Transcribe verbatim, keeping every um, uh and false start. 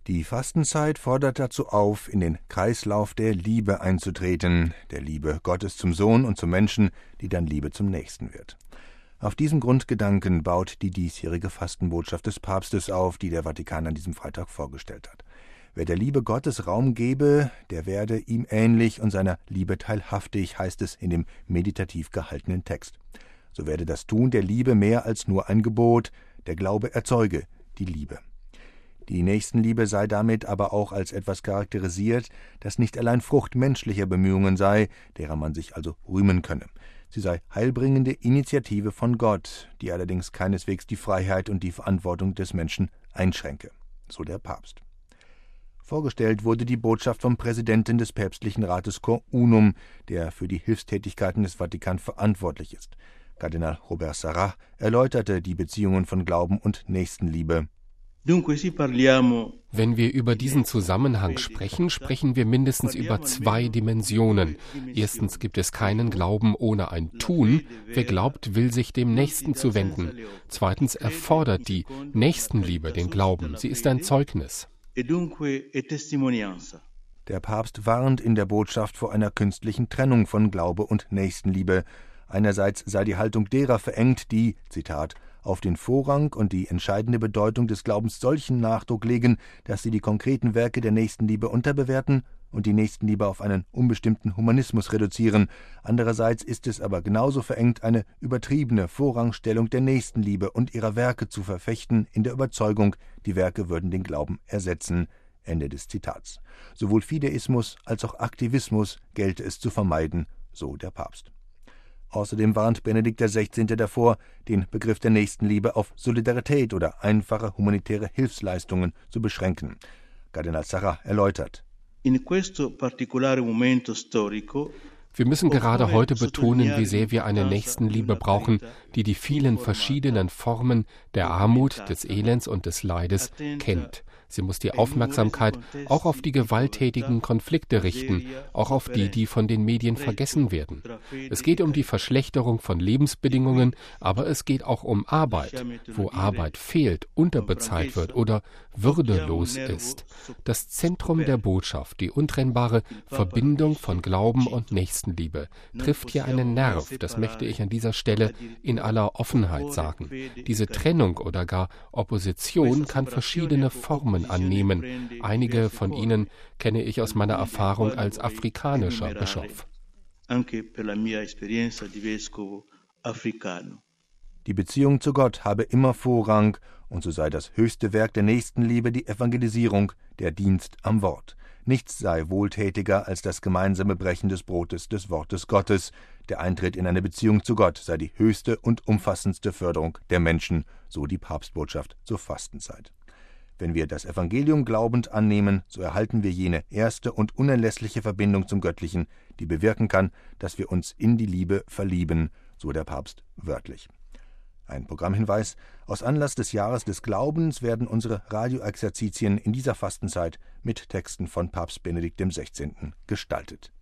Die Fastenzeit fordert dazu auf, in den Kreislauf der Liebe einzutreten, der Liebe Gottes zum Sohn und zum Menschen, die dann Liebe zum Nächsten wird. Auf diesem Grundgedanken baut die diesjährige Fastenbotschaft des Papstes auf, die der Vatikan an diesem Freitag vorgestellt hat. Wer der Liebe Gottes Raum gebe, der werde ihm ähnlich und seiner Liebe teilhaftig, heißt es in dem meditativ gehaltenen Text. So werde das Tun der Liebe mehr als nur ein Gebot, der Glaube erzeuge die Liebe. Die Nächstenliebe sei damit aber auch als etwas charakterisiert, das nicht allein Frucht menschlicher Bemühungen sei, derer man sich also rühmen könne. Sie sei heilbringende Initiative von Gott, die allerdings keineswegs die Freiheit und die Verantwortung des Menschen einschränke, so der Papst. Vorgestellt wurde die Botschaft vom Präsidenten des päpstlichen Rates Cor Unum, der für die Hilfstätigkeiten des Vatikan verantwortlich ist. Kardinal Robert Sarah erläuterte die Beziehungen von Glauben und Nächstenliebe. Wenn wir über diesen Zusammenhang sprechen, sprechen wir mindestens über zwei Dimensionen. Erstens gibt es keinen Glauben ohne ein Tun. Wer glaubt, will sich dem Nächsten zuwenden. Zweitens erfordert die Nächstenliebe den Glauben. Sie ist ein Zeugnis. Der Papst warnt in der Botschaft vor einer künstlichen Trennung von Glaube und Nächstenliebe. Einerseits sei die Haltung derer verengt, die, Zitat, auf den Vorrang und die entscheidende Bedeutung des Glaubens solchen Nachdruck legen, dass sie die konkreten Werke der Nächstenliebe unterbewerten und die Nächstenliebe auf einen unbestimmten Humanismus reduzieren. Andererseits ist es aber genauso verengt, eine übertriebene Vorrangstellung der Nächstenliebe und ihrer Werke zu verfechten, in der Überzeugung, die Werke würden den Glauben ersetzen. Ende des Zitats. Sowohl Fideismus als auch Aktivismus gelte es zu vermeiden, so der Papst. Außerdem warnt Benedikt der Sechzehnte davor, den Begriff der Nächstenliebe auf Solidarität oder einfache humanitäre Hilfsleistungen zu beschränken. Kardinal Sarah erläutert: In questo particolare momento storico Wir müssen gerade heute betonen, wie sehr wir eine Nächstenliebe brauchen, die die vielen verschiedenen Formen der Armut, des Elends und des Leides kennt. Sie muss die Aufmerksamkeit auch auf die gewalttätigen Konflikte richten, auch auf die, die von den Medien vergessen werden. Es geht um die Verschlechterung von Lebensbedingungen, aber es geht auch um Arbeit, wo Arbeit fehlt, unterbezahlt wird oder würdelos ist. Das Zentrum der Botschaft, die untrennbare Verbindung von Glauben und Nächstenliebe, trifft hier einen Nerv, das möchte ich an dieser Stelle in aller Offenheit sagen. Diese Trennung oder gar Opposition kann verschiedene Formen annehmen. Einige von ihnen kenne ich aus meiner Erfahrung als afrikanischer Bischof. Die Beziehung zu Gott habe immer Vorrang, und so sei das höchste Werk der Nächstenliebe die Evangelisierung, der Dienst am Wort. Nichts sei wohltätiger als das gemeinsame Brechen des Brotes des Wortes Gottes. Der Eintritt in eine Beziehung zu Gott sei die höchste und umfassendste Förderung der Menschen, so die Papstbotschaft zur Fastenzeit. Wenn wir das Evangelium glaubend annehmen, so erhalten wir jene erste und unerlässliche Verbindung zum Göttlichen, die bewirken kann, dass wir uns in die Liebe verlieben, so der Papst wörtlich. Ein Programmhinweis: Aus Anlass des Jahres des Glaubens werden unsere Radioexerzitien in dieser Fastenzeit mit Texten von Papst Benedikt der Sechzehnte gestaltet.